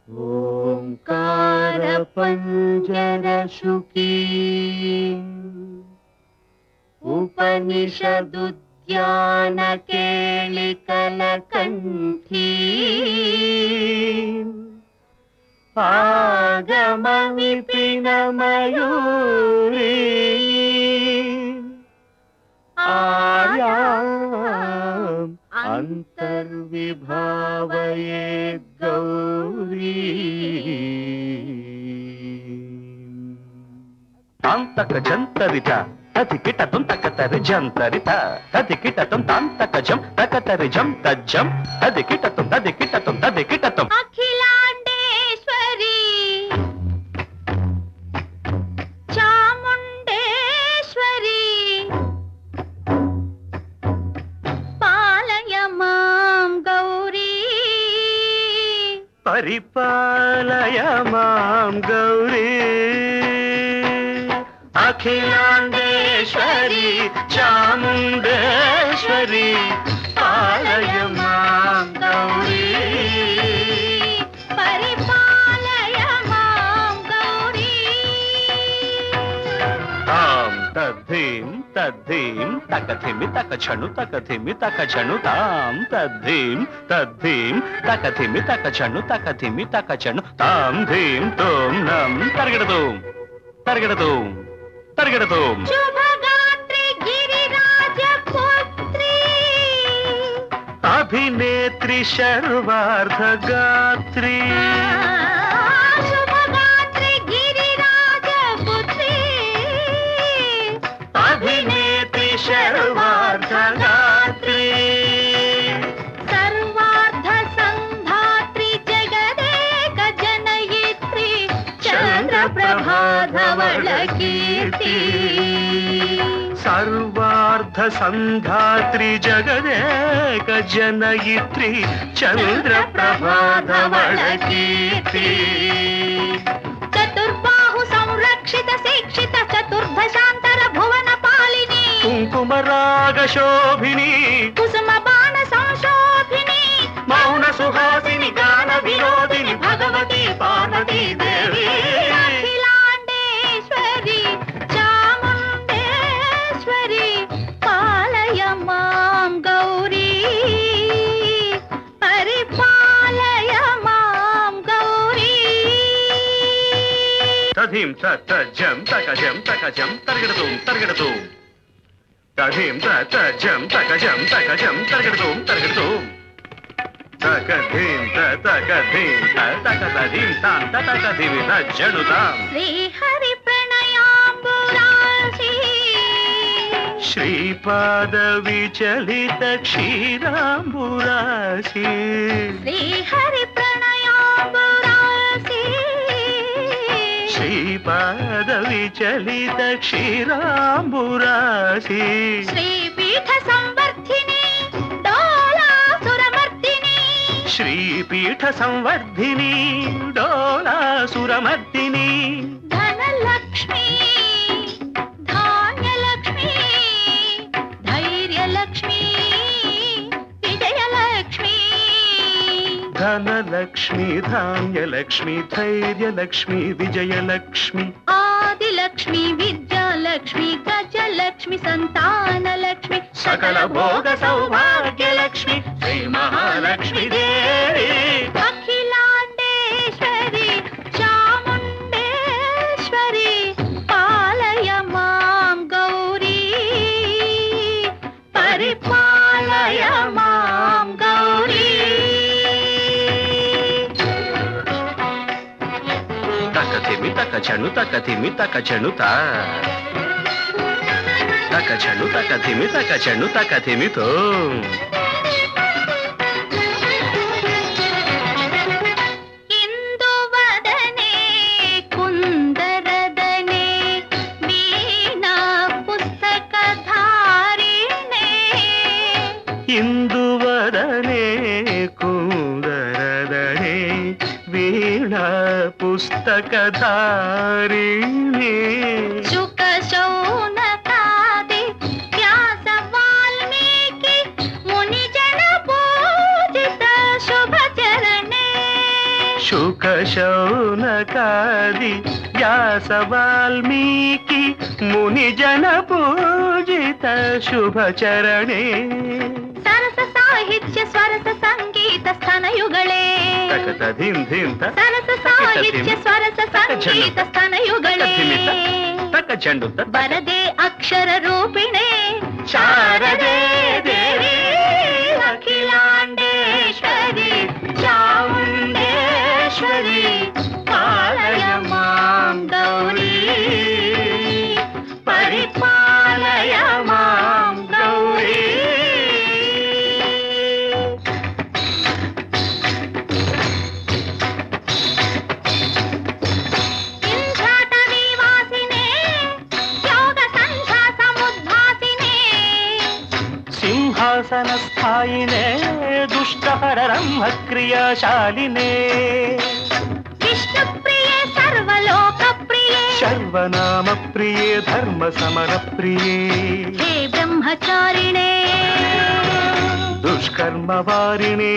ఓంకార పంజర శుకీ ఉపనిషదుద్యాన కేళికల కంఠీ ఆగమ విపిన మయూరీ ఆర్యాం అంతర్విభావయేద్ గౌరీ తాంతక జంతరిత తదికిట తుంతకతరి జంతరిత తదికిట తాంతక జం తకతరి జం తజ్జం తదికిట తదికిట అఖిలాండేశ్వరి చాముండేశ్వరి పాలయ మాం గౌరీ పరిపాలయ మాం గౌరీ అఖిలాండేశ్వరి చాముండేశ్వరి పాలయ మాం గౌరీ పరిపాలయ మాం గౌరీ తాం తద్ధీం తద్ధీం తకధిమి తకచను తకధిమి తకచను తాం తద్ధీం తద్ధీం తకధిమి తకచను తకధిమి తకచను తాం ధీం తోం నం తరగడదు తరగడదు తరగడదు శుభగాత్రి గిరిరాజ పుత్రి అభినేత్రి శర్వార్ధగాత్రి శుభగాత్రి గిరిరాజ పుత్రి అభినేత్రి శర్వార్ధగాత్రి సర్వార్ధ సంధాత్రి జగదేక జనయిత్రి చంద్రప్రభాధవళ కీర్తి సర్వార్ధ సంధాత్రి జగదేక జనయిత్రి చంద్రప్రభాధవళ కీర్తి చతుర్బాహు సంరక్షిత శిక్షిత చతుర్భశాంతర భువన పాలిని కుంకుమరాగ శోభిని కుసుమ బాణ సంశోభిని మౌన సుహాసిని గాన వినోదిని భగవతి పార్వతీ దేవి అఖిలాండేశ్వరి చాముండేశ్వరి పాలయ మాం గౌరీ పరిపాలయ మాం గౌరీ తధీం తజ్జం తకజం తకజం తరగడదు తరగడదు తధీం తజ్జం తకజం తకజం తరగడదు తరగడదు తకధీం తకధీం తకధీం తాం తకధీమి తజ్జనుతాం శ్రీహరి ప్రణయాంబురాశి శ్రీపాద విచలిత క్షీరాంబురాశి శ్రీహరి ప్రణయాంబురాశి శ్రీపాద విచలిత క్షీరాంబురాశి శ్రీపీఠ సంవర్ధిని డోలాసురమర్దిని శ్రీపీఠ సంవర్ధిని డోలాసురమర్దిని ధనలక్ష్మి ధాన్యలక్ష్మి ధైర్యలక్ష్మి విజయలక్ష్మి ధనలక్ష్మి ధాన్యలక్ష్మి ధైర్యలక్ష్మి విజయలక్ష్మి ఆదిలక్ష్మి విద్యాలక్ష్మి గజలక్ష్మి సంతానలక్ష్మి సకల భోగ సౌభాగ్యలక్ష్మి శ్రీ మహాలక్ష్మి దేవి అఖిలాండేశ్వరి చాముండేశ్వరి పాలయ మాం గౌరీ పరిపాలయ మాం గౌరీ తకధిమి తకచను తకధిమి తకచనుత తకచను తకధిమి తకచను తకధిమితో ఇందువదనే కుందరదనే వీణా పుస్తకధారిణే ఇందువదనే కుందరదనే వీణా పుస్తకధారిణి శుక శౌనకాది వ్యాస వాల్మీకి మునిజన పూజిత శుభచరణే శుక శౌనకాది వ్యాస వాల్మీకి ముని జన పూజిత శుభచరణే సరస సాహిత్య స్వరస సంగీత స్థనయుగళే తకత ధిం ధిం త సరస సాహిత్య స్వరస సంగీత స్థనయుగళే తక చెండు వరదే అక్షర రూపిణే శారదే దేవి అఖిలాండేశ్వరి చాముండేశ్వరి పాలయ మాం గౌరీ పరిపాలయ మాం గౌరీ ఇంద్రాటవీ వాసినే యోగ సంధ్యా సముద్భాసినే సింహాసన స్థాయినే దుష్టహర బ్రహ్మ క్రియాశాలినే విష్ణు ప్రియే సర్వలోక ప్రియే సర్వనామ ప్రియే ధర్మ సమర ప్రియే హే బ్రహ్మచారిణే దుష్కర్మ వారిణే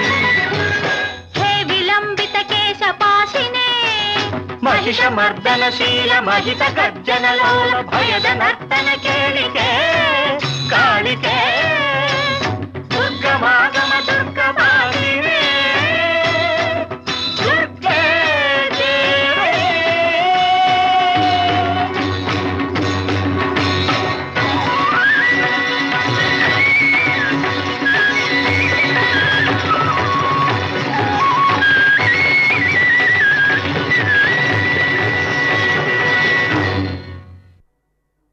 హే విలంబిత కేశపాశినే మహిష మర్దనశీల మహిత గర్జన లోల భయద నర్తన కేళికే కాళికే